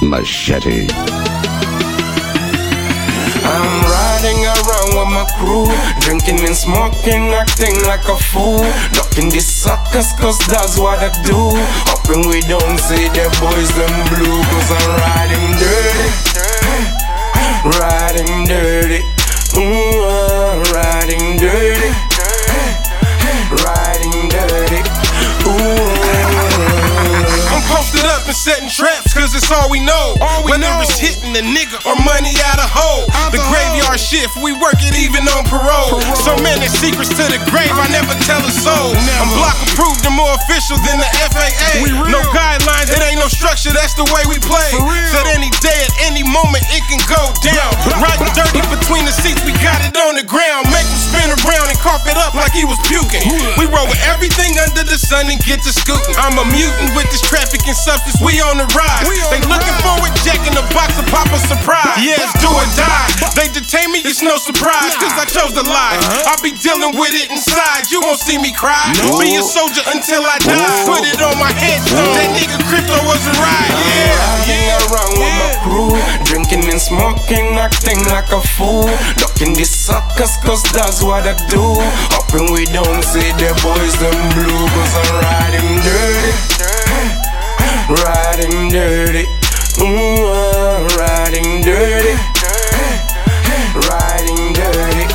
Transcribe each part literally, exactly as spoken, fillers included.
Machete. I'm riding around with my crew, drinking and smoking, acting like a fool, ducking these suckers cause that's what I do. Hoping we don't see the boys them blue, cause I'm riding dirty, riding dirty, ooh, I'm riding dirty, riding dirty, ooh. I'm posted up and setting traps, cause it's all we know. All we Whether know. It's hitting a nigga or money out of hole. The graveyard shift, we work it even on parole. parole. So many secrets to the grave, I never tell a soul. Never. I'm block approved and more official than the F A A. No guidelines, it ain't no structure, that's the way we play. Said any day, at any moment, it can go down. Riding dirty between the seats, we got it on the ground. Make him spin around and cough it up like he was puking. We roll with everything under the sun and get to scooting. I'm a mutant with this traffic and substance, we on the rise. They looking forward, jacking the box of Papa surprise. Yeah, it's do or die. They detain me, it's no surprise, cause I chose to lie. I'll be dealing with it inside, you won't see me cry. Be a soldier until I die. Put it on my headstone, that nigga crypto was a ride. Yeah, riding around with my crew, drinking and smoking, acting like a fool, ducking these suckers cause that's what I do. Hoping we don't see the boys them blue, cause I'm riding dirty, riding dirty, ooh, I'm riding dirty, riding dirty,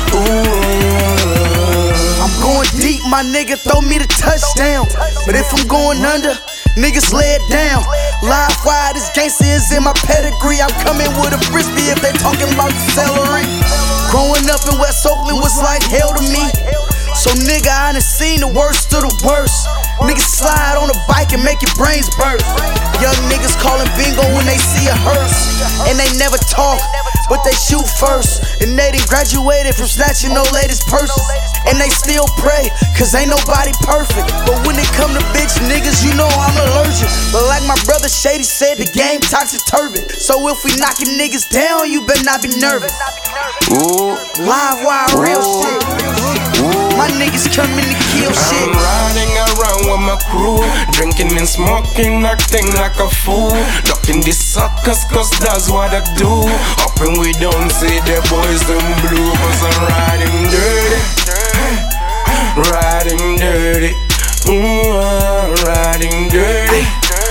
ooh. I'm going deep, my nigga, throw me the touchdown. But if I'm going under, niggas lay it down. Live wire, this gangsta is in my pedigree. I'm coming with a frisbee if they talking about celery. Growing up in West Oakland was like hell to me. So nigga, I done seen the worst of the worst. Niggas slide on a bike and make your brains burst. Young niggas calling bingo when they see a hearse. And they never talk, but they shoot first. And they done graduated from snatching no ladies' purses. And they still pray, cause ain't nobody perfect. But when it come to bitch niggas, you know I'm allergic. But like my brother Shady said, the game toxic turbid. So if we knocking niggas down, you better not be nervous. Ooh. Live wire, real shit. My niggas coming to kill shit. I'm riding around with my crew, drinking and smoking, acting like a fool, ducking these suckers cause that's what I do. Hoping we don't see the boys them blue, cause I'm riding dirty, riding dirty, ooh, I'm riding dirty,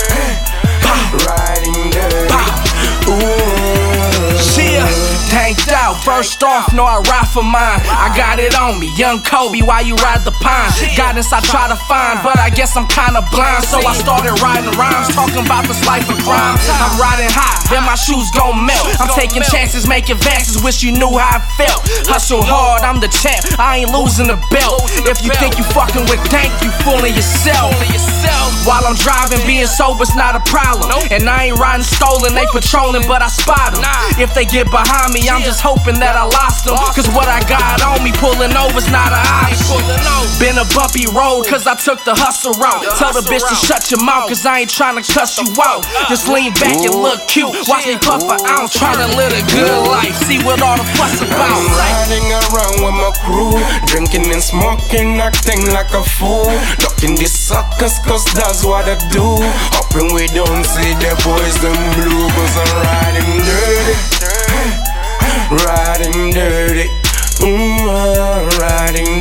riding dirty, ooh. Tanked out, first off, no, I ride for mine. I got it on me, young Kobe, why you ride the pine? Guidance I try to find, but I guess I'm kinda blind. So I started writing rhymes, talking about this life of crime. I'm riding high, then my shoes gon' melt. I'm taking chances, making advances, wish you knew how I felt. Hustle hard, I'm the champ, I ain't losing the belt. If you think you fucking with dank, you fooling yourself. While I'm driving, being sober's not a problem. And I ain't riding stolen, they patrolling, but I spot them. If they get behind me, I'm just hoping that I lost them. Cause what I got on me, pulling over's not an option. Been a bumpy road, cause I took the hustle route. Tell the bitch to shut your mouth, cause I ain't tryna cuss you out. Just lean back and look cute, watch me puff an ounce. Tryna live a good life, see what all the fuss about. I'm riding around with my crew, drinking and smoking, acting like a fool, ducking these suckers cause that's what I do. Hoping we don't see the boys them blue, cause I'm riding dirty, riding dirty, ooh, I'm riding